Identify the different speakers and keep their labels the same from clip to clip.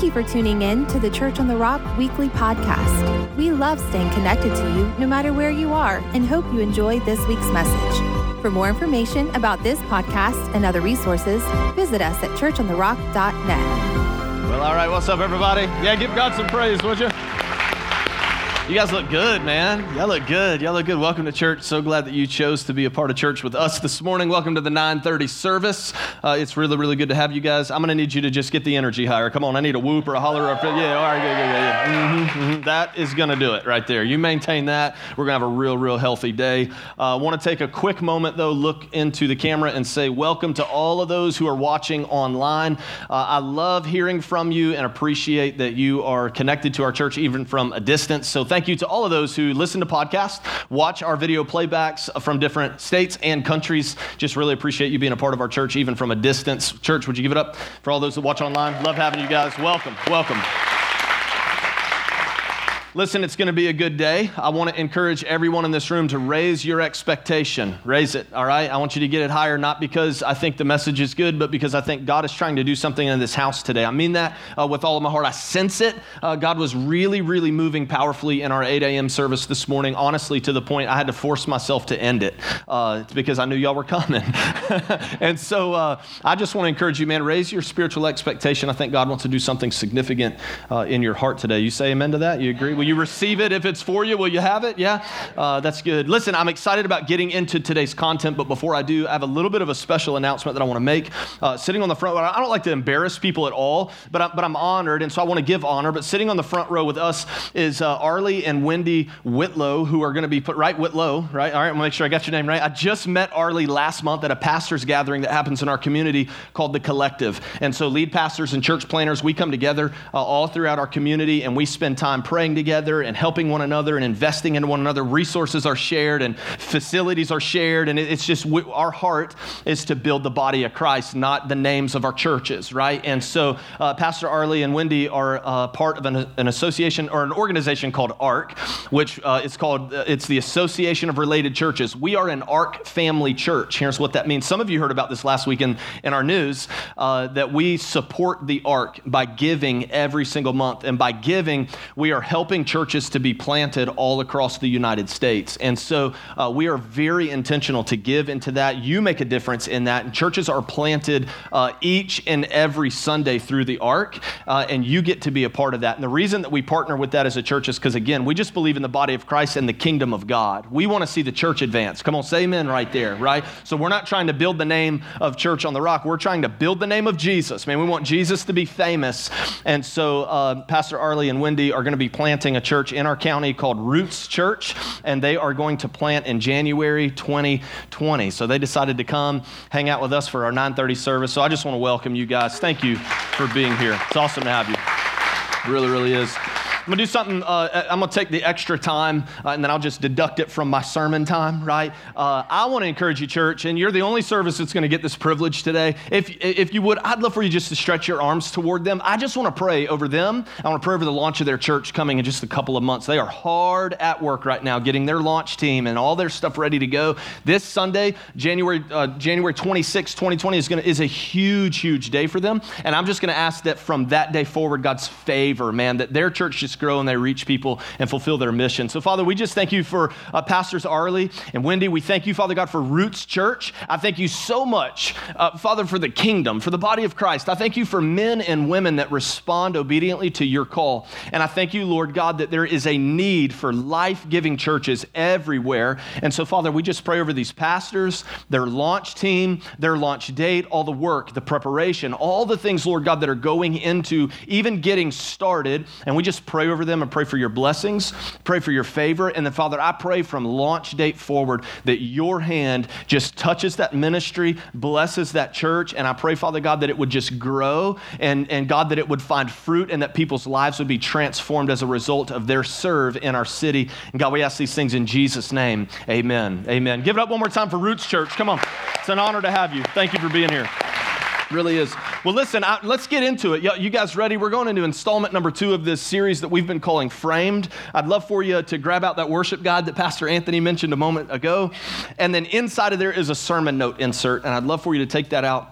Speaker 1: Thank you for tuning in to the Church on the Rock weekly podcast. We love staying connected to you no matter where you are and hope you enjoyed this week's message. For more information about this podcast and other resources, visit us at churchontherock.net.
Speaker 2: Well, all right, what's up, everybody? Yeah, give God some praise, would you? You guys look good, man. Y'all look good. Welcome to church. So glad that you chose to be a part of church with us this morning. Welcome to the 9:30 service. It's really, really good to have you guys. I'm going to need you to just get the energy higher. Come on, I need a whoop or a holler. Or yeah, all right, good. That is going to do it right there. You maintain that. We're going to have a real healthy day. I want to take a quick moment, though, look into the camera and say welcome to all of those who are watching online. I love hearing from you and appreciate that you are connected to our church even from a distance. So thank you to all of those who listen to podcasts, watch our video playbacks from different states and countries. Just really appreciate you being a part of our church, even from a distance. Church, would you give it up for all those that watch online? Love having you guys. Welcome. Listen, it's going to be a good day. I want to encourage everyone in this room to raise your expectation. Raise it, all right? I want you to get it higher, not because I think the message is good, but because I think God is trying to do something in this house today. I mean that with all of my heart. I sense it. God was really moving powerfully in our 8 a.m. service this morning, honestly, to the point I had to force myself to end it because I knew y'all were coming. And so I just want to encourage you, man, raise your spiritual expectation. I think God wants to do something significant in your heart today. You say amen to that? You agree? Will you receive it if it's for you? Will you have it? Yeah? That's good. Listen, I'm excited about getting into today's content, but before I do, I have a little bit of a special announcement that I want to make. Sitting on the front row, I don't like to embarrass people at all, but I'm honored, and so I want to give honor. But sitting on the front row with us is Arlie and Wendy Whitlow, who are going to be put, right, Whitlow, right? All right, I'm going to make sure I got your name right. I just met Arlie last month at a pastor's gathering that happens in our community called The Collective. And so lead pastors and church planners, we come together all throughout our community, and we spend time praying together and helping one another and investing in one another. Resources are shared and facilities are shared, and it's just our heart is to build the body of Christ, not the names of our churches, right? And so Pastor Arlie and Wendy are part of an association or an organization called ARC, which it's the Association of Related Churches. We are an ARC family church. Here's what that means. Some of you heard about this last week in our news, that we support the ARC by giving every single month. And by giving, we are helping churches to be planted all across the United States. And so we are very intentional to give into that. You make a difference in that. And churches are planted each and every Sunday through the ARC, and you get to be a part of that. And the reason that we partner with that as a church is because, again, we just believe in the body of Christ and the kingdom of God. We want to see the church advance. Come on, say amen right there, right? So we're not trying to build the name of Church on the Rock. We're trying to build the name of Jesus. Man, we want Jesus to be famous. And so Pastor Arlie and Wendy are going to be planting a church in our county called Roots Church, and they are going to plant in January 2020. So they decided to come hang out with us for our 9:30 service. So I just want to welcome you guys. Thank you for being here. It's awesome to have you. It really is. I'm going to do something, I'm going to take the extra time, and then I'll just deduct it from my sermon time, right? I want to encourage you, church, and you're the only service that's going to get this privilege today. If you would, I'd love for you just to stretch your arms toward them. I just want to pray over them. I want to pray over the launch of their church coming in just a couple of months. They are hard at work right now getting their launch team and all their stuff ready to go. This Sunday, January 26, 2020, is a huge day for them, and I'm just going to ask that from that day forward, God's favor, man, that their church just grow and they reach people and fulfill their mission. So, Father, we just thank you for Pastors Arlie and Wendy. We thank you, Father God, for Roots Church. I thank you so much, Father, for the kingdom, for the body of Christ. I thank you for men and women that respond obediently to your call. And I thank you, Lord God, that there is a need for life-giving churches everywhere. And so, Father, we just pray over these pastors, their launch team, their launch date, all the work, the preparation, all the things, Lord God, that are going into even getting started. And we just pray over them and pray for your blessings, pray for your favor. And then, Father, I pray from launch date forward that your hand just touches that ministry, blesses that church. And I pray, Father God, that it would just grow and God, that it would find fruit and that people's lives would be transformed as a result of their serve in our city. And God, we ask these things in Jesus' name. Amen. Amen. Give it up one more time for Roots Church. Come on. It's an honor to have you. Thank you for being here. Really is. Well, listen, let's get into it. You guys ready? We're going into installment number 2 of this series that we've been calling Framed. I'd love for you to grab out that worship guide that Pastor Anthony mentioned a moment ago. And then inside of there is a sermon note insert. And I'd love for you to take that out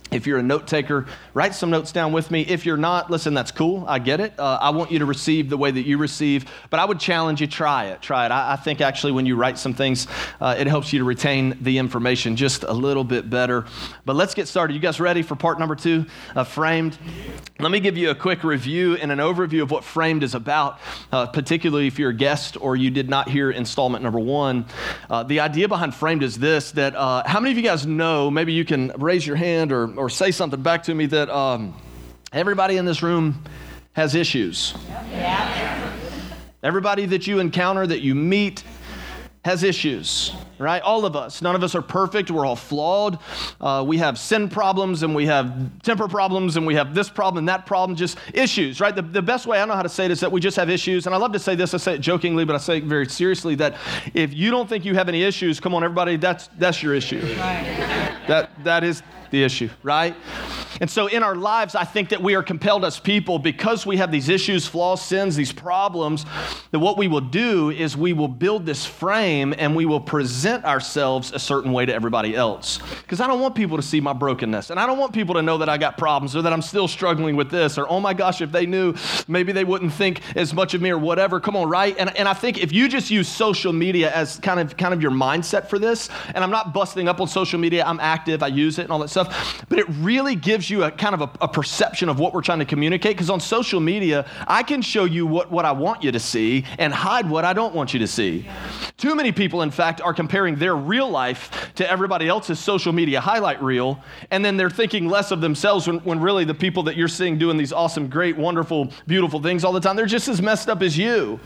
Speaker 2: If you're a note taker, write some notes down with me. If you're not, listen, that's cool. I get it. I want you to receive the way that you receive, but I would challenge you, try it. I think actually when you write some things, it helps you to retain the information just a little bit better. But let's get started. You guys ready for part number 2 of Framed? Let me give you a quick review and an overview of what Framed is about, particularly if you're a guest or you did not hear installment number 1. The idea behind Framed is this, that how many of you guys know, maybe you can raise your hand or say something back to me, that everybody in this room has issues. Yeah. Everybody that you encounter, that you meet, has issues, right? All of us. None of us are perfect. We're all flawed. We have sin problems, and we have temper problems, and we have this problem and that problem, just issues, right? The best way I know how to say it is that we just have issues. And I love to say this. I say it jokingly, but I say it very seriously, that if you don't think you have any issues, come on, everybody, that's your issue. Right. That is the issue, right? And so in our lives, I think that we are compelled as people, because we have these issues, flaws, sins, these problems, that what we will do is we will build this frame and we will present ourselves a certain way to everybody else. Because I don't want people to see my brokenness, and I don't want people to know that I got problems or that I'm still struggling with this, or, oh my gosh, if they knew, maybe they wouldn't think as much of me or whatever. Come on, right? And I think if you just use social media as kind of your mindset for this, and I'm not busting up on social media, I'm active, I use it and all that stuff, but it really gives you a kind of a perception of what we're trying to communicate. Because on social media, I can show you what I want you to see and hide what I don't want you to see. Too many people, in fact, are comparing their real life to everybody else's social media highlight reel, and then they're thinking less of themselves when really the people that you're seeing doing these awesome, great, wonderful, beautiful things all the time, they're just as messed up as you.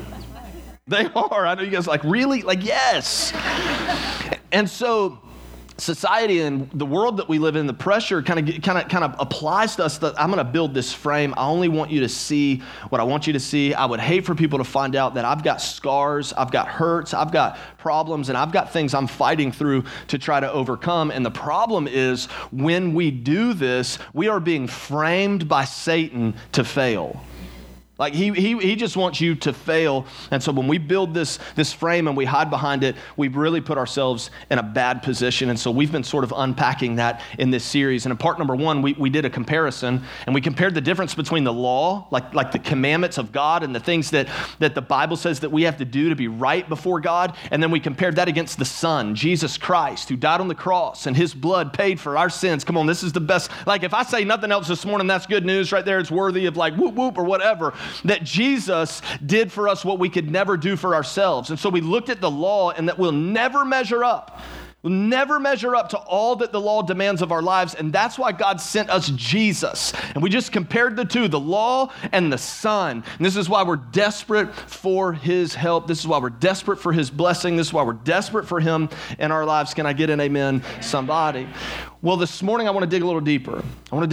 Speaker 2: They are. I know you guys are like, really? Like, yes. And so society and the world that we live in, the pressure kind of applies to us that I'm going to build this frame. I only want you to see what I want you to see. I would hate for people to find out that I've got scars, I've got hurts, I've got problems, and I've got things I'm fighting through to try to overcome. And the problem is, when we do this, we are being framed by Satan to fail. Like he just wants you to fail. And so when we build this frame and we hide behind it, we really put ourselves in a bad position. And so we've been sort of unpacking that in this series. And in part number 1, we did a comparison, and we compared the difference between the law, like the commandments of God and the things that the Bible says that we have to do to be right before God. And then we compared that against the Son, Jesus Christ, who died on the cross, and his blood paid for our sins. Come on, this is the best. Like, if I say nothing else this morning, that's good news right there. It's worthy of like whoop, whoop, or whatever. That Jesus did for us what we could never do for ourselves. And so we looked at the law, and that we'll never measure up. We'll never measure up to all that the law demands of our lives, and that's why God sent us Jesus. And we just compared the two, the law and the Son. And this is why we're desperate for his help. This is why we're desperate for his blessing. This is why we're desperate for him in our lives. Can I get an amen, somebody? Well, this morning I want to dig a little deeper.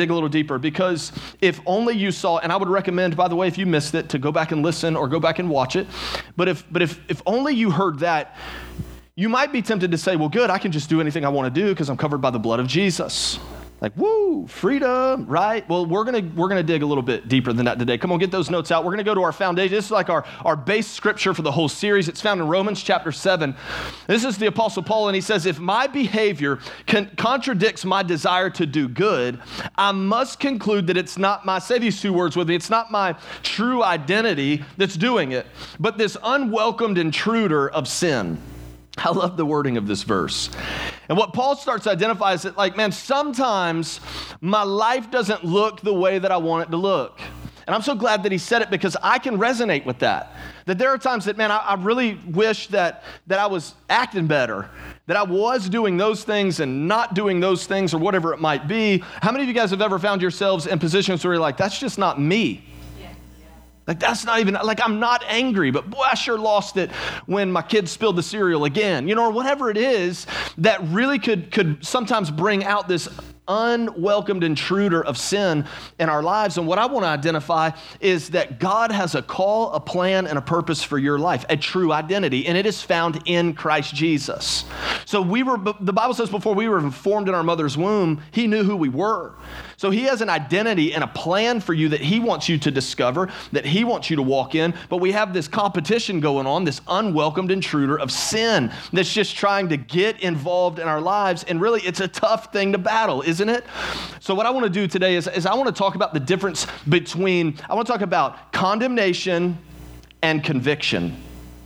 Speaker 2: Because if only you saw, and I would recommend, by the way, if you missed it, to go back and listen or go back and watch it. But if only you heard that, you might be tempted to say, well, good, I can just do anything I want to do because I'm covered by the blood of Jesus. Like, woo, freedom, right? Well, we're gonna dig a little bit deeper than that today. Come on, get those notes out. We're gonna go to our foundation. This is like our base scripture for the whole series. It's found in Romans chapter 7. This is the Apostle Paul, and he says, if my behavior contradicts my desire to do good, I must conclude that it's not my, say these 2 words with me, it's not my true identity that's doing it, but this unwelcomed intruder of sin. I love the wording of this verse. And what Paul starts to identify is that, like, man, sometimes my life doesn't look the way that I want it to look. And I'm so glad that he said it, because I can resonate with that. That there are times that, man, I really wish that I was acting better, that I was doing those things and not doing those things, or whatever it might be. How many of you guys have ever found yourselves in positions where you're like, that's just not me? Like, that's not even, like, I'm not angry, but boy, I sure lost it when my kids spilled the cereal again, or whatever it is that really could sometimes bring out this unwelcomed intruder of sin in our lives. And what I want to identify is that God has a call, a plan, and a purpose for your life, a true identity, and it is found in Christ Jesus. So the Bible says before we were formed in our mother's womb, he knew who we were. So he has an identity and a plan for you that he wants you to discover, that he wants you to walk in. But we have this competition going on, this unwelcomed intruder of sin that's just trying to get involved in our lives. And really, it's a tough thing to battle, isn't it? So what I want to do today is I want to talk about the difference I want to talk about condemnation and conviction,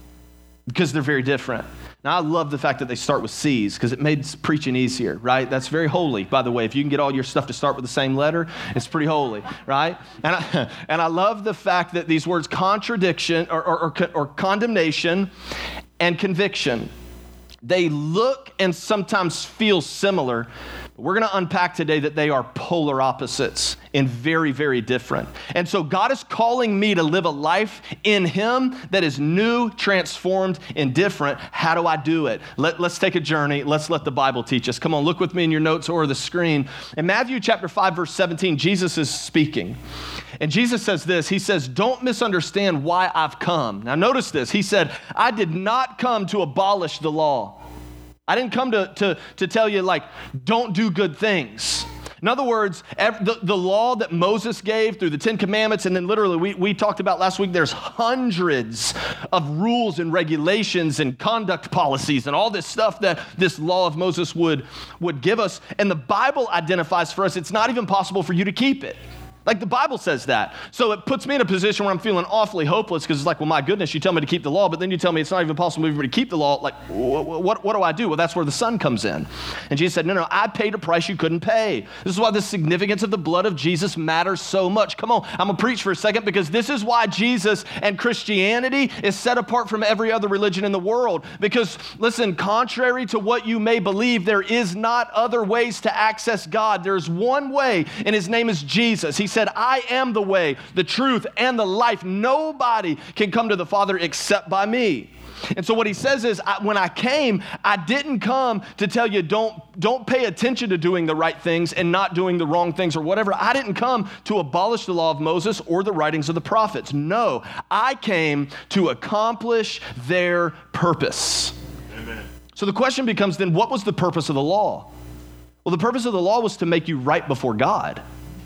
Speaker 2: because they're very different. Now, I love the fact that they start with C's because it made preaching easier, right? That's very holy, by the way. If you can get all your stuff to start with the same letter, it's pretty holy, right? And I love the fact that these words contradiction or condemnation and conviction, they look and sometimes feel similar. We're going to unpack today that they are polar opposites and very, very different. And so God is calling me to live a life in him that is new, transformed, and different. How do I do it? Let's take a journey. Let's let the Bible teach us. Come on, look with me in your notes or the screen. In Matthew chapter 5, verse 17, Jesus is speaking. And Jesus says this. He says, don't misunderstand why I've come. Now notice this. He said, I did not come to abolish the law. I didn't come to tell you, like, don't do good things. In other words, the law that Moses gave through the 10 Commandments, and then literally we talked about last week, there's hundreds of rules and regulations and conduct policies and all this stuff that this law of Moses would give us. And the Bible identifies for us, it's not even possible for you to keep it. Like the Bible says that. So it puts me in a position where I'm feeling awfully hopeless because it's like, well, my goodness, you tell me to keep the law, but then you tell me it's not even possible for me to keep the law. Like, what do I do? Well, that's where the Son comes in. And Jesus said, no, I paid a price you couldn't pay. This is why the significance of the blood of Jesus matters so much. Come on, I'm going to preach for a second because this is why Jesus and Christianity is set apart from every other religion in the world. Because, listen, contrary to what you may believe, there is not other ways to access God. There's one way, and his name is Jesus. He said, I am the way, the truth, and the life. Nobody can come to the Father except by me. And so what he says is, when I came, I didn't come to tell you don't pay attention to doing the right things and not doing the wrong things or whatever. I didn't come to abolish the law of Moses or the writings of the prophets. No, I came to accomplish their purpose. Amen. So the question becomes then, what was the purpose of the law? Well, the purpose of the law was to make you right before God.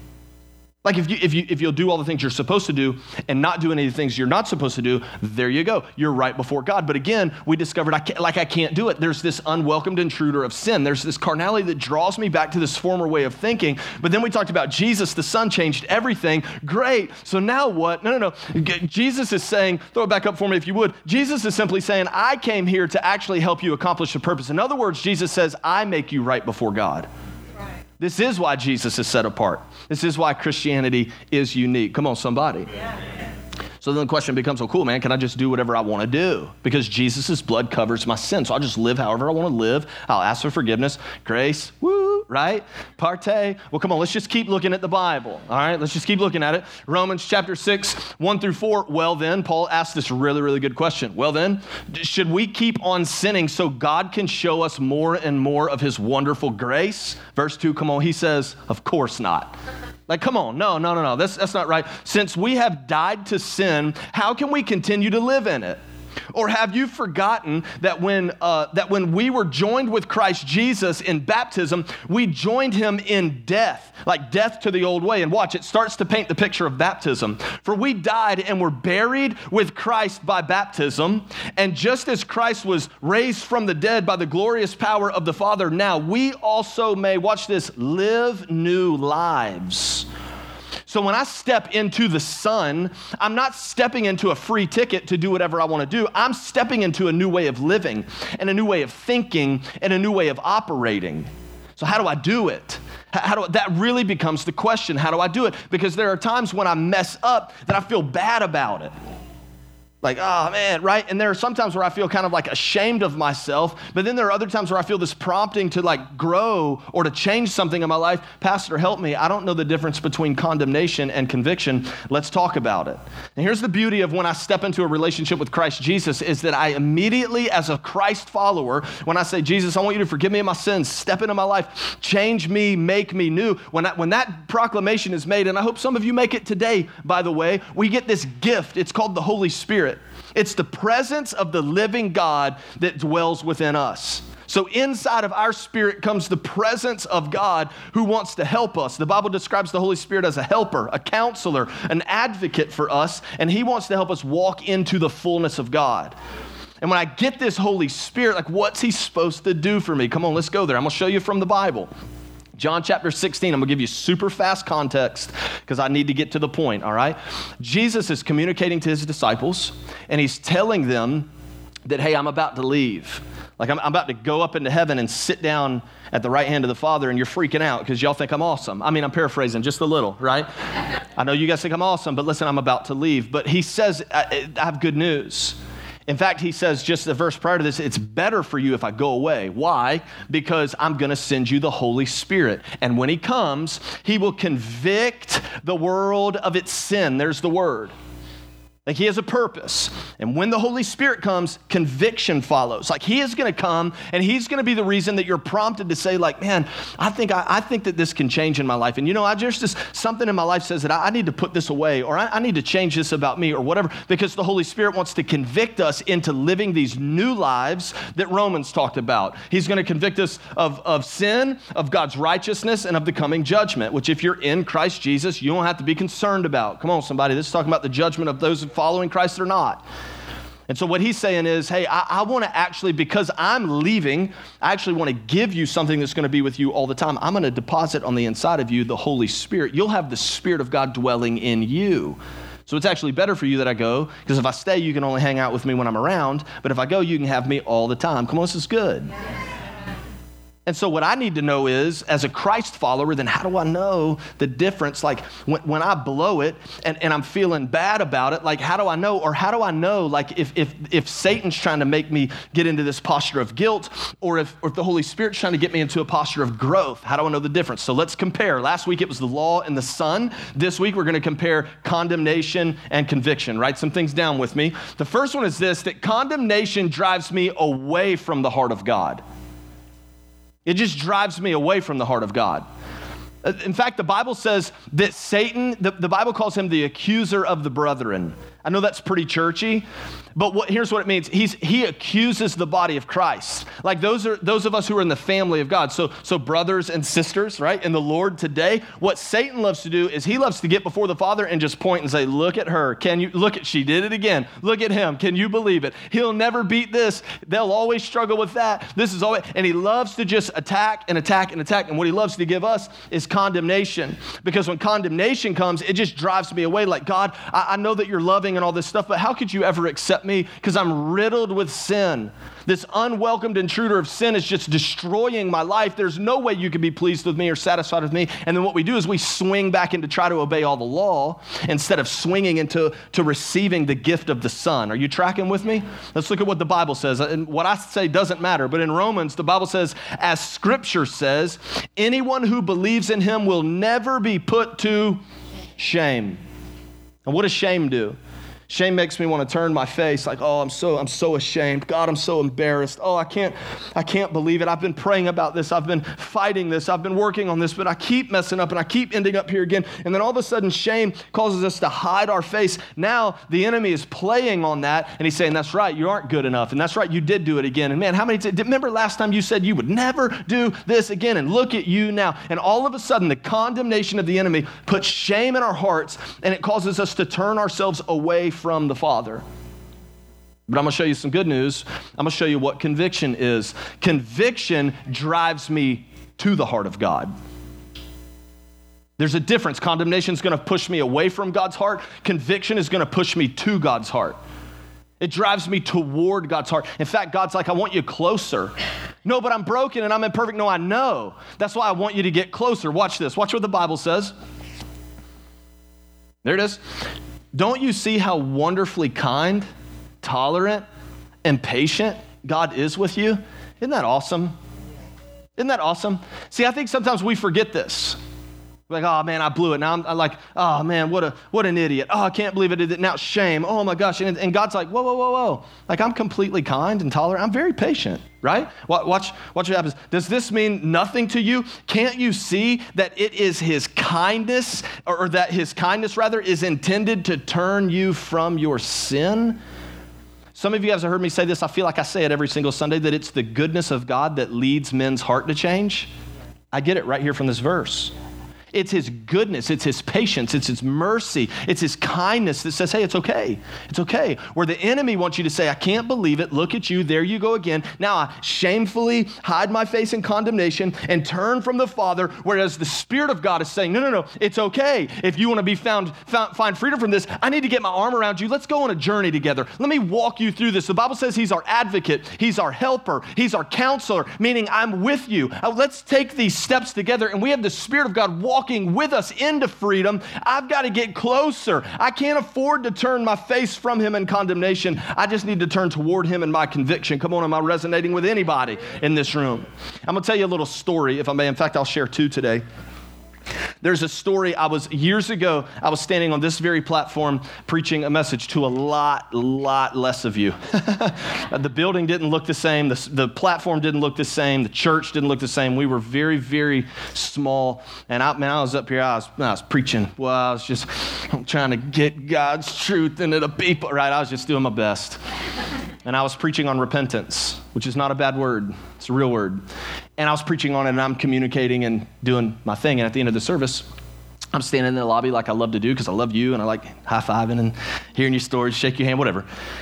Speaker 2: Like if you'll do all the things you're supposed to do and not do any of the things you're not supposed to do, there you go. You're right before God. But again, we discovered I can't do it. There's this unwelcomed intruder of sin. There's this carnality that draws me back to this former way of thinking. But then we talked about Jesus, the Son, changed everything. Great. So now what? No. Jesus is saying, throw it back up for me if you would. Jesus is simply saying, I came here to actually help you accomplish the purpose. In other words, Jesus says, I make you right before God. This is why Jesus is set apart. This is why Christianity is unique. Come on, somebody. Yeah. So then the question becomes, well, cool, man, can I just do whatever I want to do? Because Jesus' blood covers my sin. So I'll just live however I want to live. I'll ask for forgiveness, grace, woo, right? Partay. Well, come on, let's just keep looking at the Bible. All right, let's just keep looking at it. Romans chapter 6, 1 through 4. Well then, Paul asked this really, really good question. Well then, should we keep on sinning so God can show us more and more of his wonderful grace? Verse 2, come on, he says, of course not. Like, come on, no, that's not right. Since we have died to sin, how can we continue to live in it? Or have you forgotten that when we were joined with Christ Jesus in baptism, we joined him in death, like death to the old way? And watch, it starts to paint the picture of baptism. For we died and were buried with Christ by baptism. And just as Christ was raised from the dead by the glorious power of the Father, now we also may, watch this, live new lives. So when I step into the Son, I'm not stepping into a free ticket to do whatever I want to do. I'm stepping into a new way of living and a new way of thinking and a new way of operating. So how do I do it? That really becomes the question. How do I do it? Because there are times when I mess up that I feel bad about it. Like, oh man, right? And there are some times where I feel kind of like ashamed of myself, but then there are other times where I feel this prompting to like grow or to change something in my life. Pastor, help me. I don't know the difference between condemnation and conviction. Let's talk about it. And here's the beauty of when I step into a relationship with Christ Jesus is that I immediately, as a Christ follower, when I say, Jesus, I want you to forgive me of my sins, step into my life, change me, make me new. When that proclamation is made, and I hope some of you make it today, by the way, we get this gift. It's called the Holy Spirit. It's the presence of the living God that dwells within us. So inside of our spirit comes the presence of God who wants to help us. The Bible describes the Holy Spirit as a helper, a counselor, an advocate for us, and he wants to help us walk into the fullness of God. And when I get this Holy Spirit, like, what's he supposed to do for me? Come on, let's go there. I'm going to show you from the Bible. John chapter 16, I'm going to give you super fast context because I need to get to the point, all right? Jesus is communicating to his disciples, and he's telling them that, hey, I'm about to leave. Like, I'm about to go up into heaven and sit down at the right hand of the Father, and you're freaking out because y'all think I'm awesome. I mean, I'm paraphrasing just a little, right? I know you guys think I'm awesome, but listen, I'm about to leave. But he says, I have good news. In fact, he says just the verse prior to this, it's better for you if I go away. Why? Because I'm going to send you the Holy Spirit. And when he comes, he will convict the world of its sin. There's the word. Like, he has a purpose. And when the Holy Spirit comes, conviction follows. Like, he is going to come, and he's going to be the reason that you're prompted to say, like, man, I think that this can change in my life. And, there's just something in my life says that I need to put this away, or I need to change this about me, or whatever, because the Holy Spirit wants to convict us into living these new lives that Romans talked about. He's going to convict us of sin, of God's righteousness, and of the coming judgment, which if you're in Christ Jesus, you don't have to be concerned about. Come on, somebody. This is talking about the judgment of those who following Christ or not. And so what he's saying is, hey, I want to actually, because I'm leaving, I actually want to give you something that's going to be with you all the time. I'm going to deposit on the inside of you the Holy Spirit. You'll have the Spirit of God dwelling in you. So it's actually better for you that I go, because if I stay, you can only hang out with me when I'm around. But if I go, you can have me all the time. Come on, this is good. And so what I need to know is, as a Christ follower, then how do I know the difference? Like, when I blow it and I'm feeling bad about it, like, how do I know? Or how do I know, like, if Satan's trying to make me get into this posture of guilt, or if the Holy Spirit's trying to get me into a posture of growth? How do I know the difference? So let's compare. Last week it was the law and the Son. This week we're going to compare condemnation and conviction. Write some things down with me. The first one is this, that condemnation drives me away from the heart of God. It just drives me away from the heart of God. In fact, the Bible says that Satan, the Bible calls him the accuser of the brethren. I know that's pretty churchy, but here's what it means. He accuses the body of Christ. Like, those of us who are in the family of God. So brothers and sisters, right, in the Lord today, what Satan loves to do is he loves to get before the Father and just point and say, look at her. She did it again. Look at him. Can you believe it? He'll never beat this. They'll always struggle with that. And he loves to just attack and attack and attack. And what he loves to give us is condemnation. Because when condemnation comes, it just drives me away. Like, God, I know that you're loving and all this stuff, but how could you ever accept me? Because I'm riddled with sin. This unwelcomed intruder of sin is just destroying my life. There's no way you can be pleased with me or satisfied with me. And then what we do is we swing back into try to obey all the law instead of swinging into receiving the gift of the Son. Are you tracking with me? Let's look at what the Bible says. And what I say doesn't matter, but in Romans, the Bible says, as Scripture says, anyone who believes in him will never be put to shame. And what does shame do? Shame makes me want to turn my face like, oh, I'm so ashamed. God, I'm so embarrassed. Oh, I can't believe it. I've been praying about this. I've been fighting this. I've been working on this, but I keep messing up and I keep ending up here again. And then all of a sudden, shame causes us to hide our face. Now the enemy is playing on that, and he's saying, that's right, you aren't good enough. And that's right, you did do it again. And man, remember last time you said you would never do this again? And look at you now. And all of a sudden, the condemnation of the enemy puts shame in our hearts, and it causes us to turn ourselves away from the Father. But I'm going to show you some good news. I'm going to show you what conviction is. Conviction drives me to the heart of God. There's a difference. Condemnation is going to push me away from God's heart. Conviction is going to push me to God's heart. It drives me toward God's heart. In fact, God's like, I want you closer. No, but I'm broken and I'm imperfect. No, I know. That's why I want you to get closer. Watch this. Watch what the Bible says. There it is. Don't you see how wonderfully kind, tolerant, and patient God is with you? Isn't that awesome? Isn't that awesome? See, I think sometimes we forget this. We're like, oh man, I blew it. Now I'm like, oh man, what an idiot. Oh, I can't believe I did it. Now shame. Oh my gosh. And God's like, whoa. Like, I'm completely kind and tolerant. I'm very patient, right? Watch what happens. Does this mean nothing to you? Can't you see that it is his kindness, or that his kindness rather is intended to turn you from your sin? Some of you guys have heard me say this. I feel like I say it every single Sunday, that it's the goodness of God that leads men's heart to change. I get it right here from this verse. It's his goodness, it's his patience, it's his mercy, it's his kindness that says, hey, it's okay. It's okay. Where the enemy wants you to say, I can't believe it. Look at you. There you go again. Now I shamefully hide my face in condemnation and turn from the Father, whereas the Spirit of God is saying, no, it's okay. If you want to be find freedom from this, I need to get my arm around you. Let's go on a journey together. Let me walk you through this. The Bible says he's our advocate. He's our helper. He's our counselor, meaning I'm with you. Let's take these steps together, and we have the Spirit of God walking with us into freedom. I've got to get closer. I can't afford to turn my face from him in condemnation. I just need to turn toward him in my conviction. Come on, am I resonating with anybody in this room? I'm going to tell you a little story, if I may. In fact, I'll share two today. There's a story. Years ago, I was standing on this very platform preaching a message to a lot less of you. The building didn't look the same. The platform didn't look the same. The church didn't look the same. We were very, very small. And I was up here, I was preaching. Well, I was just trying to get God's truth into the people, right? I was just doing my best. And I was preaching on repentance, which is not a bad word. It's a real word. And I was preaching on it, and I'm communicating and doing my thing. And at the end of the service, I'm standing in the lobby like I love to do because I love you, and I like high-fiving and hearing your stories, shake your hand, whatever.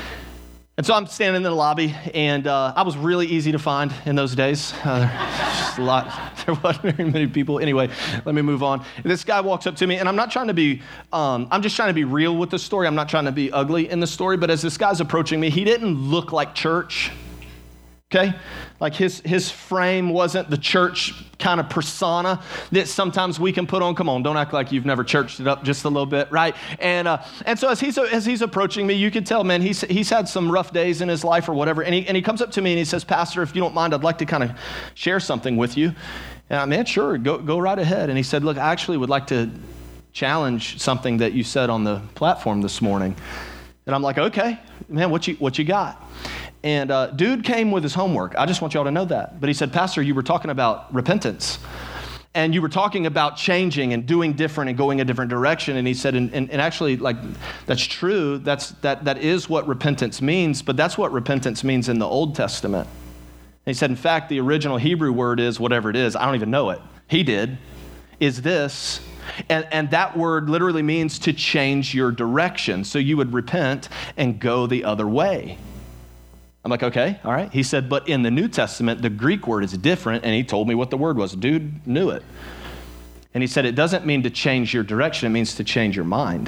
Speaker 2: And so I'm standing in the lobby, and I was really easy to find in those days. Just a lot. There wasn't very many people. Anyway, let me move on. This guy walks up to me, and I'm not trying to be, I'm just trying to be real with the story. I'm not trying to be ugly in the story, but as this guy's approaching me, he didn't look like church. Okay? Like his frame wasn't the church kind of persona that sometimes we can put on. Come on, don't act like you've never churched it up just a little bit, right? And so as he's approaching me, you could tell, man, he's had some rough days in his life or whatever. And he comes up to me and he says, Pastor, if you don't mind, I'd like to kind of share something with you. And I mean, sure, go right ahead. And he said, look, I actually would like to challenge something that you said on the platform this morning. And I'm like, okay, man, what you got? And dude came with his homework. I just want y'all to know that. But he said, Pastor, you were talking about repentance. And you were talking about changing and doing different and going a different direction. And he said, and actually, like, that's true. That is what repentance means. But that's what repentance means in the Old Testament. And he said, in fact, the original Hebrew word is whatever it is. I don't even know it. He did. Is this. And that word literally means to change your direction. So you would repent and go the other way. I'm like, okay, all right. He said, but in the New Testament, the Greek word is different, and he told me what the word was. Dude knew it. And he said, it doesn't mean to change your direction. It means to change your mind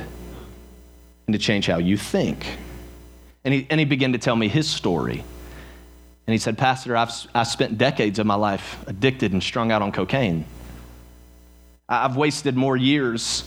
Speaker 2: and to change how you think. And he began to tell me his story. And he said, Pastor, I've spent decades of my life addicted and strung out on cocaine. I've wasted more years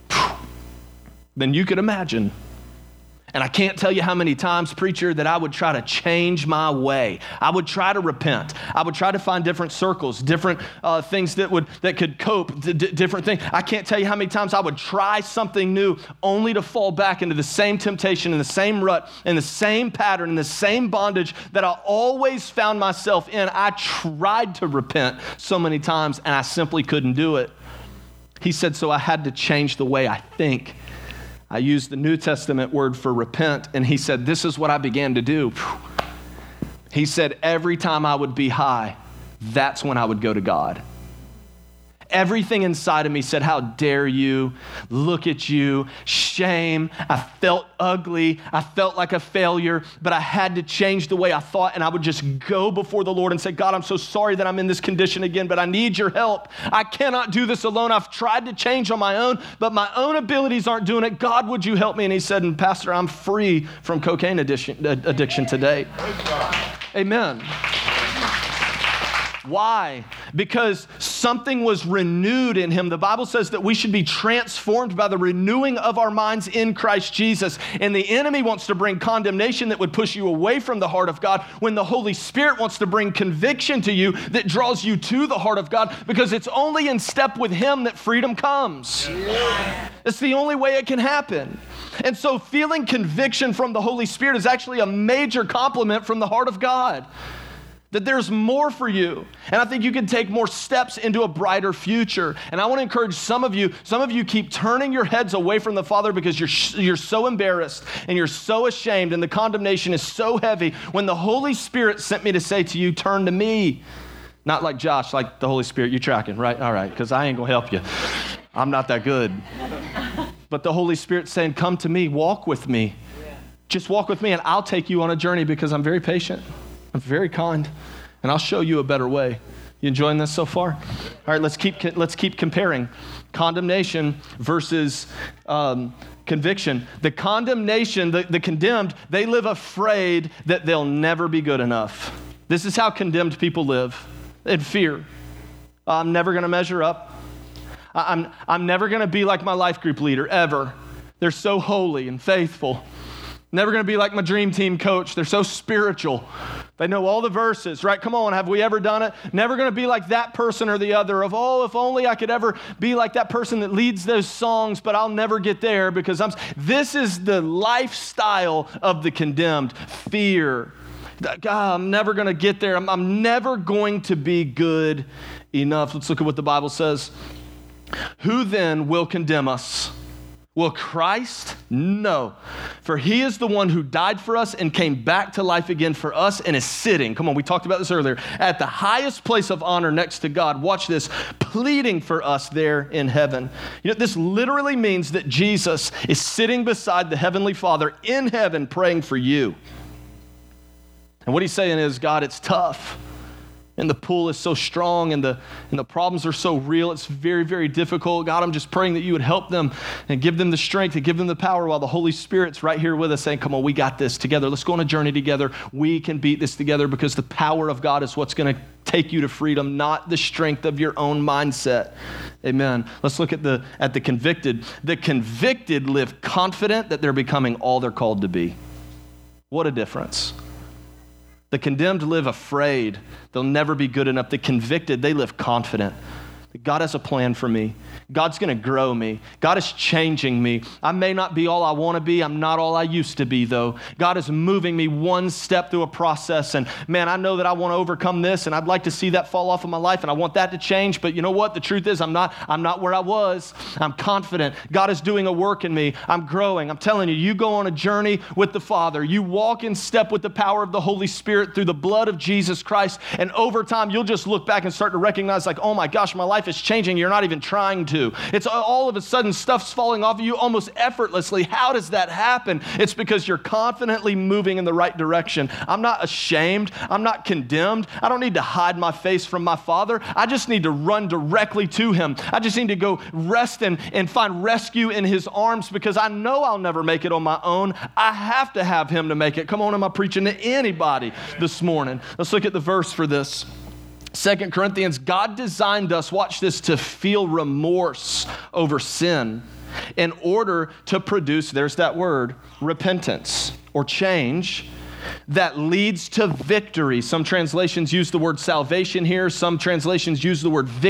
Speaker 2: than you could imagine. And I can't tell you how many times, preacher, that I would try to change my way. I would try to repent. I would try to find different circles, different things that could cope, different things. I can't tell you how many times I would try something new only to fall back into the same temptation and the same rut and the same pattern and the same bondage that I always found myself in. I tried to repent so many times and I simply couldn't do it. He said, so I had to change the way I think. I used the New Testament word for repent, and he said, this is what I began to do. He said, every time I would be high, that's when I would go to God. Everything inside of me said, how dare you? Look at you. Shame. I felt ugly. I felt like a failure, but I had to change the way I thought, and I would just go before the Lord and say, God, I'm so sorry that I'm in this condition again, but I need your help. I cannot do this alone. I've tried to change on my own, but my own abilities aren't doing it. God, would you help me? And he said, and Pastor, I'm free from cocaine addiction today. Amen. Why? Because something was renewed in him. The Bible says that we should be transformed by the renewing of our minds in Christ Jesus. And the enemy wants to bring condemnation that would push you away from the heart of God, when the Holy Spirit wants to bring conviction to you that draws you to the heart of God, because it's only in step with him that freedom comes. Yeah. It's the only way it can happen. And so feeling conviction from the Holy Spirit is actually a major compliment from the heart of God. that there's more for you. And I think you can take more steps into a brighter future. And I want to encourage some of you keep turning your heads away from the Father because you're so embarrassed and you're so ashamed and the condemnation is so heavy when the Holy Spirit sent me to say to you, turn to me. Not like Josh, like the Holy Spirit. You tracking, right? All right, because I ain't going to help you. I'm not that good. But the Holy Spirit's saying, come to me, walk with me. Just walk with me and I'll take you on a journey because I'm very patient. I'm very kind, and I'll show you a better way. You enjoying this so far? All right, let's keep comparing condemnation versus conviction. The condemnation, the condemned, they live afraid that they'll never be good enough. This is how condemned people live, in fear. I'm never going to measure up. I'm never going to be like my life group leader, ever. They're so holy and faithful. Never going to be like my dream team coach. They're so spiritual. They know all the verses, right? Come on, have we ever done it? Never going to be like that person or the other of, oh, if only I could ever be like that person that leads those songs, but I'll never get there because this is the lifestyle of the condemned. Fear. God, I'm never going to get there. I'm never going to be good enough. Let's look at what the Bible says. Who then will condemn us? Will Christ? No. For he is the one who died for us and came back to life again for us and is sitting, come on, we talked about this earlier, at the highest place of honor next to God. Watch this, pleading for us there in heaven. You know, this literally means that Jesus is sitting beside the Heavenly Father in heaven praying for you. And what he's saying is, God, it's tough. And the pull is so strong and the problems are so real. It's very, very difficult. God, I'm just praying that you would help them and give them the strength and give them the power while the Holy Spirit's right here with us saying, come on, we got this together. Let's go on a journey together. We can beat this together because the power of God is what's going to take you to freedom, not the strength of your own mindset. Amen. Let's look at the convicted. The convicted live confident that they're becoming all they're called to be. What a difference. The condemned live afraid. They'll never be good enough. The convicted, they live confident. God has a plan for me. God's going to grow me. God is changing me. I may not be all I want to be. I'm not all I used to be, though. God is moving me one step through a process. And man, I know that I want to overcome this, and I'd like to see that fall off of my life, and I want that to change. But you know what? The truth is, I'm not where I was. I'm confident. God is doing a work in me. I'm growing. I'm telling you, you go on a journey with the Father. You walk in step with the power of the Holy Spirit through the blood of Jesus Christ. And over time, you'll just look back and start to recognize like, oh my gosh, my life is changing. You're not even trying to. It's all of a sudden stuff's falling off of you almost effortlessly. How does that happen? It's because you're confidently moving in the right direction. I'm not ashamed. I'm not condemned. I don't need to hide my face from my Father. I just need to run directly to him. I just need to go rest and find rescue in his arms because I know I'll never make it on my own. I have to have him to make it. Come on, am I preaching to anybody this morning? Let's look at the verse for this. 2 Corinthians, God designed us, watch this, to feel remorse over sin in order to produce, there's that word, repentance or change that leads to victory. Some translations use the word salvation here. Some translations use the word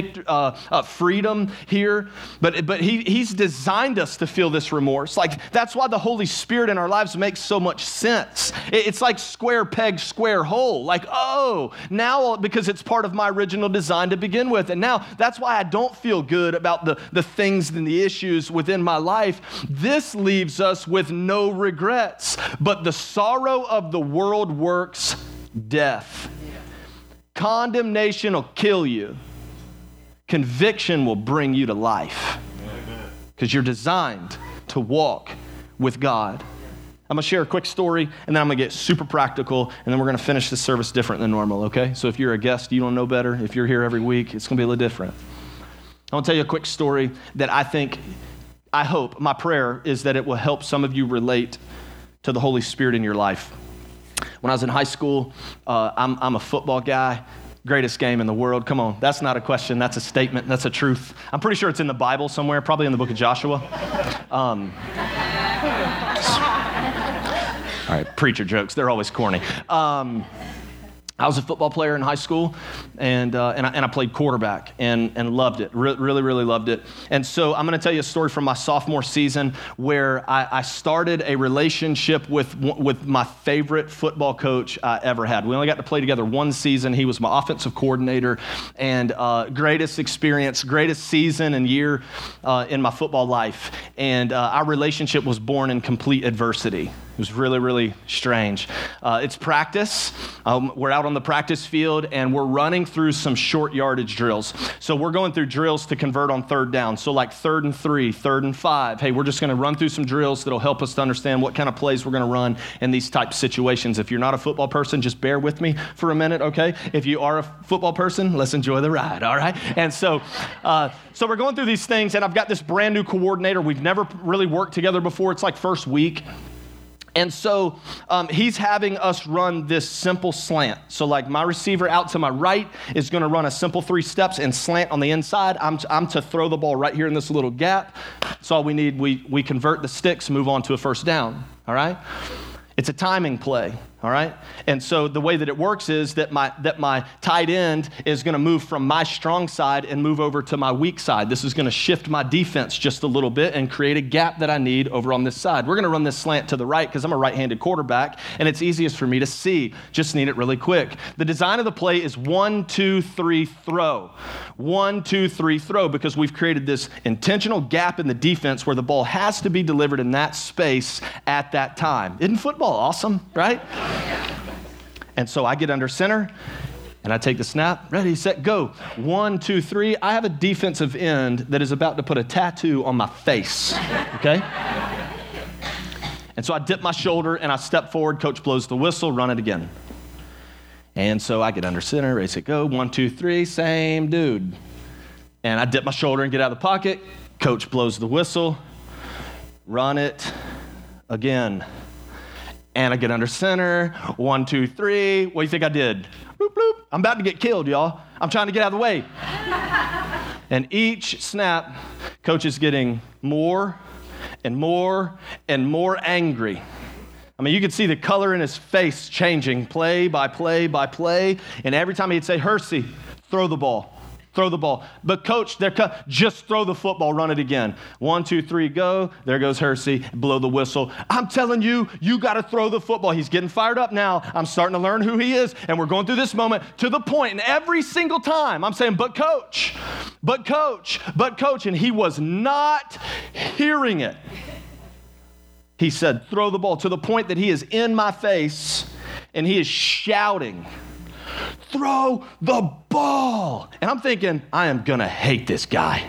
Speaker 2: freedom here. But he's designed us to feel this remorse. Like that's why the Holy Spirit in our lives makes so much sense. It's like square peg, square hole. Like, oh, now because it's part of my original design to begin with. And now that's why I don't feel good about the things and the issues within my life. This leaves us with no regrets. But the sorrow of the world works death. Condemnation will kill you. Conviction will bring you to life because you're designed to walk with God. I'm going to share a quick story and then I'm going to get super practical and then we're going to finish the service different than normal, okay? So if you're a guest, you don't know better. If you're here every week, it's going to be a little different. I want to tell you a quick story that I hope, my prayer is that it will help some of you relate to the Holy Spirit in your life. When I was in high school, I'm a football guy. Greatest game in the world. Come on, that's not a question. That's a statement. That's a truth. I'm pretty sure it's in the Bible somewhere, probably in the book of Joshua. All right, preacher jokes. They're always corny. I was a football player in high school, and I played quarterback and loved it, really, really loved it. And so I'm going to tell you a story from my sophomore season where I started a relationship with my favorite football coach I ever had. We only got to play together one season. He was my offensive coordinator, and greatest experience, greatest season and year in my football life. And our relationship was born in complete adversity. It was really, really strange. It's practice. We're out on the practice field, and we're running through some short yardage drills. So we're going through drills to convert on third down. So like 3rd and 3, 3rd and 5. Hey, we're just going to run through some drills that'll help us to understand what kind of plays we're going to run in these type situations. If you're not a football person, just bear with me for a minute, okay? If you are a football person, let's enjoy the ride, all right? And so we're going through these things, and I've got this brand new coordinator. We've never really worked together before. It's like first week. And so he's having us run this simple slant. So like my receiver out to my right is going to run a simple 3 steps and slant on the inside. I'm to throw the ball right here in this little gap. That's all we need. We convert the sticks, move on to a first down, all right? It's a timing play, all right? And so the way that it works is that my tight end is going to move from my strong side and move over to my weak side. This is going to shift my defense just a little bit and create a gap that I need over on this side. We're going to run this slant to the right because I'm a right-handed quarterback, and it's easiest for me to see. Just need it really quick. The design of the play is 1, 2, 3, throw. 1, 2, 3, throw, because we've created this intentional gap in the defense where the ball has to be delivered in that space at that time. Isn't football awesome, right? And so I get under center, and I take the snap. Ready, set, go. 1, 2, 3. I have a defensive end that is about to put a tattoo on my face, okay? And so I dip my shoulder, and I step forward. Coach blows the whistle, run it again. And so I get under center, ready, set, go. 1, 2, 3, same dude. And I dip my shoulder and get out of the pocket. Coach blows the whistle, run it again. And I get under center, 1, 2, 3. What do you think I did? Bloop, bloop. I'm about to get killed, y'all. I'm trying to get out of the way. And each snap, coach is getting more and more and more angry. I mean, you could see the color in his face changing play by play by play. And every time he'd say, Hersey, throw the ball. Throw the ball. But coach, just throw the football, run it again. 1, 2, 3, go. There goes Hersey, blow the whistle. I'm telling you, you got to throw the football. He's getting fired up now. I'm starting to learn who he is, and we're going through this moment to the point, and every single time I'm saying, but coach, and he was not hearing it. He said, throw the ball, to the point that he is in my face, and he is shouting, throw the ball. And I'm thinking, I am going to hate this guy.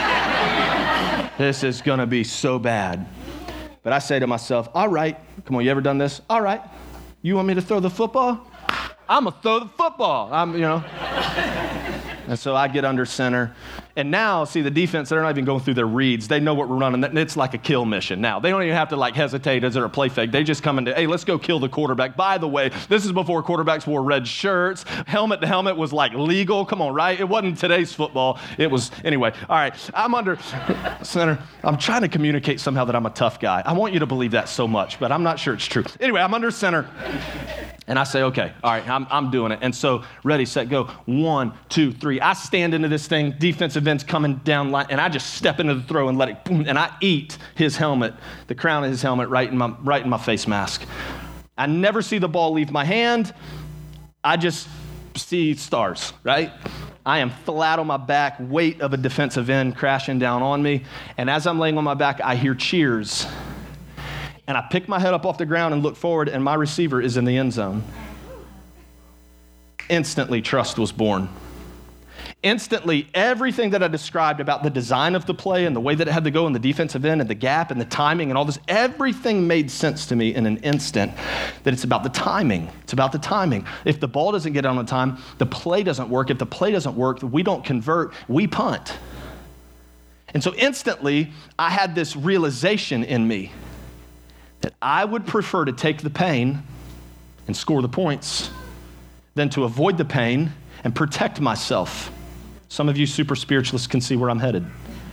Speaker 2: This is going to be so bad. But I say to myself, all right, come on, you ever done this? All right, you want me to throw the football? I'm going to throw the football. And so I get under center. And now, see, the defense, they're not even going through their reads. They know what we're running. It's like a kill mission now. They don't even have to hesitate. Is there a play fake? They just come into, hey, let's go kill the quarterback. By the way, this is before quarterbacks wore red shirts. Helmet to helmet was legal. Come on, right? It wasn't today's football. It was, anyway. All right, I'm under center. I'm trying to communicate somehow that I'm a tough guy. I want you to believe that so much, but I'm not sure it's true. Anyway, I'm under center. And I say, okay, all right, I'm doing it. And so, ready, set, go. 1, 2, 3. I stand into this thing, defensive end's coming down line, and I just step into the throw and let it, boom, and I eat his helmet, the crown of his helmet, right in my face mask. I never see the ball leave my hand. I just see stars, right? I am flat on my back, weight of a defensive end crashing down on me. And as I'm laying on my back, I hear cheers. And I pick my head up off the ground and look forward, and my receiver is in the end zone. Instantly, trust was born. Instantly, everything that I described about the design of the play and the way that it had to go in the defensive end and the gap and the timing and all this, everything made sense to me in an instant that it's about the timing. It's about the timing. If the ball doesn't get out on time, the play doesn't work. If the play doesn't work, we don't convert, we punt. And so instantly, I had this realization in me that I would prefer to take the pain and score the points than to avoid the pain and protect myself. Some of you super spiritualists can see where I'm headed.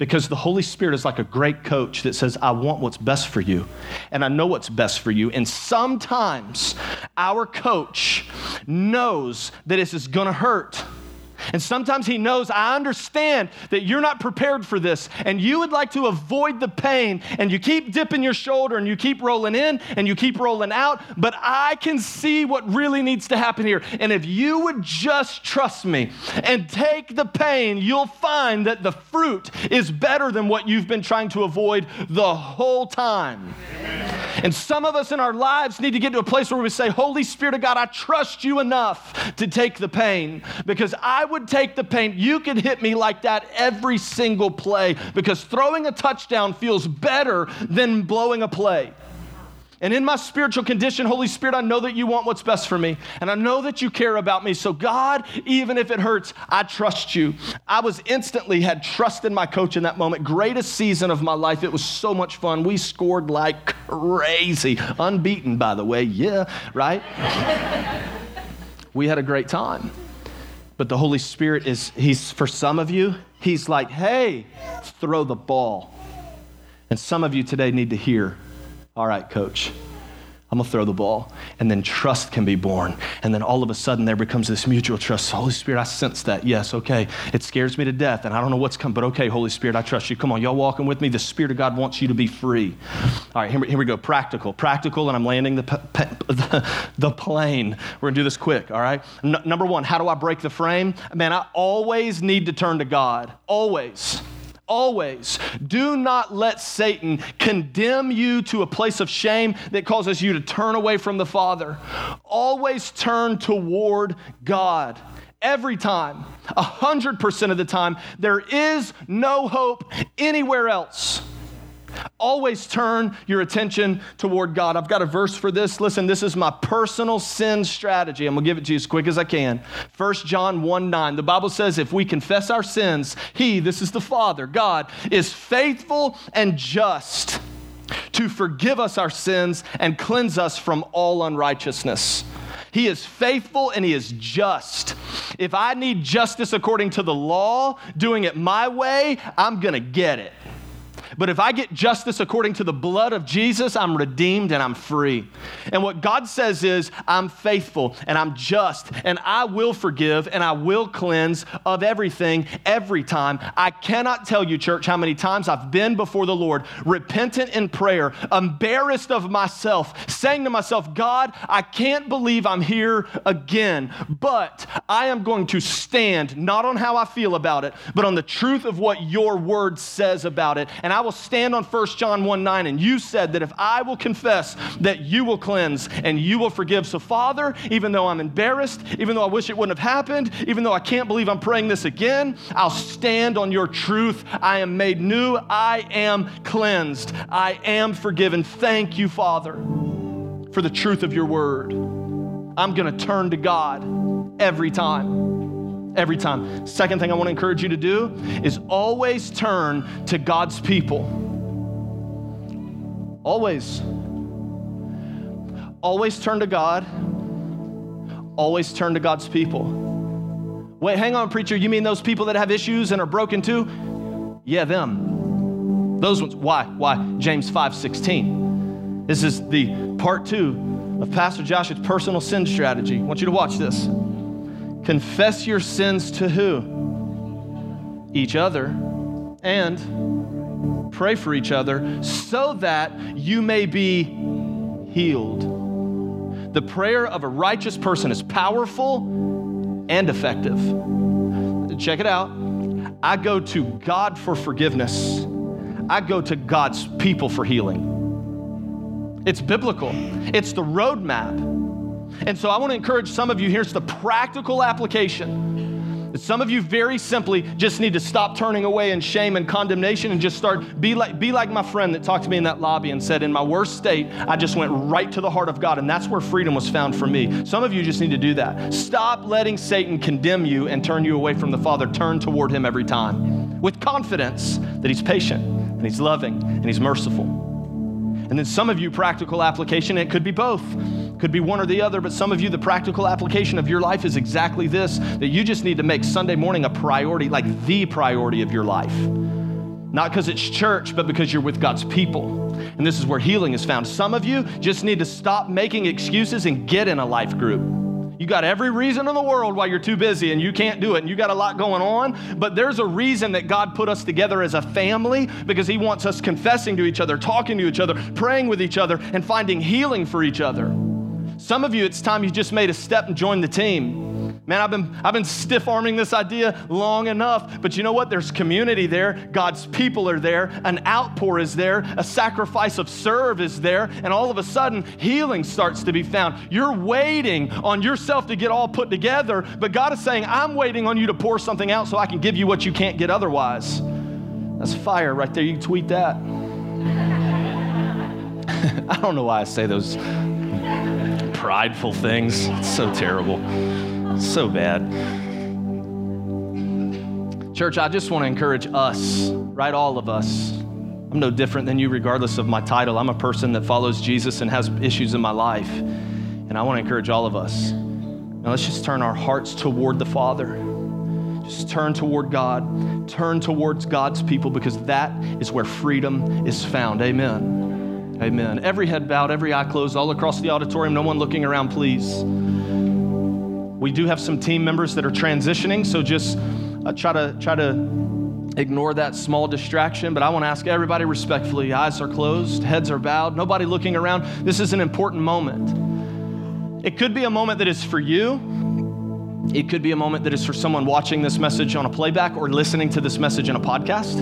Speaker 2: Because the Holy Spirit is like a great coach that says, I want what's best for you, and I know what's best for you. And sometimes our coach knows that this is gonna hurt. And sometimes he knows, I understand that you're not prepared for this, and you would like to avoid the pain, and you keep dipping your shoulder, and you keep rolling in, and you keep rolling out, but I can see what really needs to happen here. And if you would just trust me and take the pain, you'll find that the fruit is better than what you've been trying to avoid the whole time. And some of us in our lives need to get to a place where we say, Holy Spirit of God, I trust you enough to take the pain, because I would take the pain. You can hit me like that every single play, because throwing a touchdown feels better than blowing a play. And in my spiritual condition, Holy Spirit, I know that you want what's best for me, and I know that you care about me. So God, even if it hurts, I trust you. I had trust in my coach in that moment. Greatest season of my life. It was so much fun. We scored like crazy. Unbeaten, by the way. Yeah, right? We had a great time. But the Holy Spirit for some of you, he's like, hey, throw the ball. And some of you today need to hear, all right, coach, I'm gonna throw the ball. And then trust can be born. And then all of a sudden there becomes this mutual trust. Holy Spirit, I sense that. Yes, okay. It scares me to death and I don't know what's coming, but okay, Holy Spirit, I trust you. Come on, y'all walking with me? The Spirit of God wants you to be free. All right, here we go. Practical, and I'm landing the plane. We're gonna do this quick, all right? Number one, how do I break the frame? Man, I always need to turn to God. Always. Do not let Satan condemn you to a place of shame that causes you to turn away from the Father. Always turn toward God. Every time, 100% of the time, there is no hope anywhere else. Always turn your attention toward God. I've got a verse for this. Listen, this is my personal sin strategy. I'm going to give it to you as quick as I can. 1 John 1:9. The Bible says if we confess our sins, this is the Father, God, is faithful and just to forgive us our sins and cleanse us from all unrighteousness. He is faithful and he is just. If I need justice according to the law, doing it my way, I'm going to get it. But if I get justice according to the blood of Jesus, I'm redeemed and I'm free. And what God says is, I'm faithful and I'm just and I will forgive and I will cleanse of everything every time. I cannot tell you, church, how many times I've been before the Lord, repentant in prayer, embarrassed of myself, saying to myself, God, I can't believe I'm here again, but I am going to stand not on how I feel about it, but on the truth of what your word says about it. And I will stand on 1 John 1:9, and you said that if I will confess, that you will cleanse and you will forgive. So Father, even though I'm embarrassed, even though I wish it wouldn't have happened, even though I can't believe I'm praying this again, I'll stand on your truth. I am made new. I am cleansed. I am forgiven. Thank you, Father, for the truth of your word. I'm going to turn to God every time. Every time. Second thing I want to encourage you to do is always turn to God's people. Always. Always turn to God. Always turn to God's people. Wait, hang on, preacher. You mean those people that have issues and are broken too? Yeah, them. Those ones. Why? James 5:16. This is the part 2 of Pastor Josh's personal sin strategy. I want you to watch this. Confess your sins to who? Each other. And pray for each other so that you may be healed. The prayer of a righteous person is powerful and effective. Check it out. I go to God for forgiveness. I go to God's people for healing. It's biblical. It's the roadmap. And so I want to encourage some of you, here's the practical application. Some of you very simply just need to stop turning away in shame and condemnation and just be like my friend that talked to me in that lobby and said, in my worst state, I just went right to the heart of God, and that's where freedom was found for me. Some of you just need to do that. Stop letting Satan condemn you and turn you away from the Father. Turn toward him every time with confidence that he's patient and he's loving and he's merciful. And then some of you, practical application, it could be both. Could be one or the other, but some of you, the practical application of your life is exactly this, that you just need to make Sunday morning a priority, like the priority of your life. Not because it's church, but because you're with God's people. And this is where healing is found. Some of you just need to stop making excuses and get in a life group. You got every reason in the world why you're too busy and you can't do it and you got a lot going on, but there's a reason that God put us together as a family because he wants us confessing to each other, talking to each other, praying with each other, and finding healing for each other. Some of you, it's time you just made a step and joined the team. Man, I've been stiff-arming this idea long enough, but you know what? There's community there. God's people are there. An outpour is there. A sacrifice of serve is there. And all of a sudden, healing starts to be found. You're waiting on yourself to get all put together, but God is saying, I'm waiting on you to pour something out so I can give you what you can't get otherwise. That's fire right there. You can tweet that. I don't know why I say those prideful things. It's so terrible. So bad. Church, I just want to encourage us, right? All of us. I'm no different than you regardless of my title. I'm a person that follows Jesus and has issues in my life. And I want to encourage all of us. Now let's just turn our hearts toward the Father. Just turn toward God. Turn towards God's people because that is where freedom is found. Amen. Amen. Every head bowed, every eye closed, all across the auditorium. No one looking around, please. We do have some team members that are transitioning, so just try to ignore that small distraction. But I want to ask everybody respectfully, eyes are closed, heads are bowed, nobody looking around. This is an important moment. It could be a moment that is for you. It could be a moment that is for someone watching this message on a playback or listening to this message in a podcast.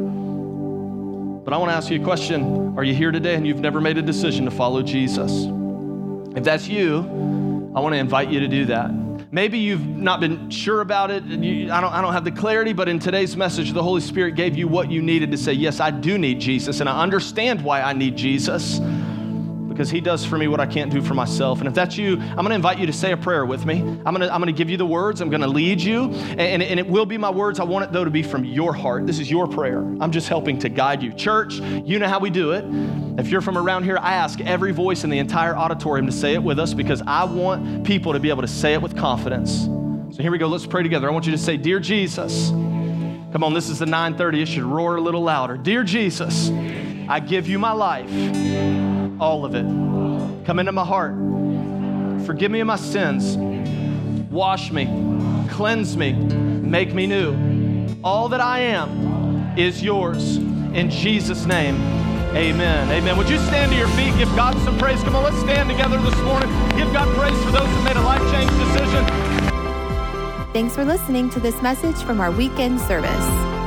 Speaker 2: But I want to ask you a question. Are you here today and you've never made a decision to follow Jesus? If that's you, I want to invite you to do that. Maybe you've not been sure about it. I don't have the clarity, but in today's message, the Holy Spirit gave you what you needed to say, yes, I do need Jesus, and I understand why I need Jesus, because he does for me what I can't do for myself. And if that's you, I'm going to invite you to say a prayer with me. I'm going to give you the words. I'm going to lead you, and it will be my words. I want it, though, to be from your heart. This is your prayer. I'm just helping to guide you. Church, you know how we do it. If you're from around here, I ask every voice in the entire auditorium to say it with us because I want people to be able to say it with confidence. So here we go. Let's pray together. I want you to say, Dear Jesus. Come on, this is the 9:30. It should roar a little louder. Dear Jesus, I give you my life. All of it. Come into my heart. Forgive me of my sins. Wash me. Cleanse me. Make me new. All that I am is yours. In Jesus' name, amen. Amen. Would you stand to your feet? Give God some praise. Come on, let's stand together this morning. Give God praise for those who made a life-change decision.
Speaker 1: Thanks for listening to this message from our weekend service.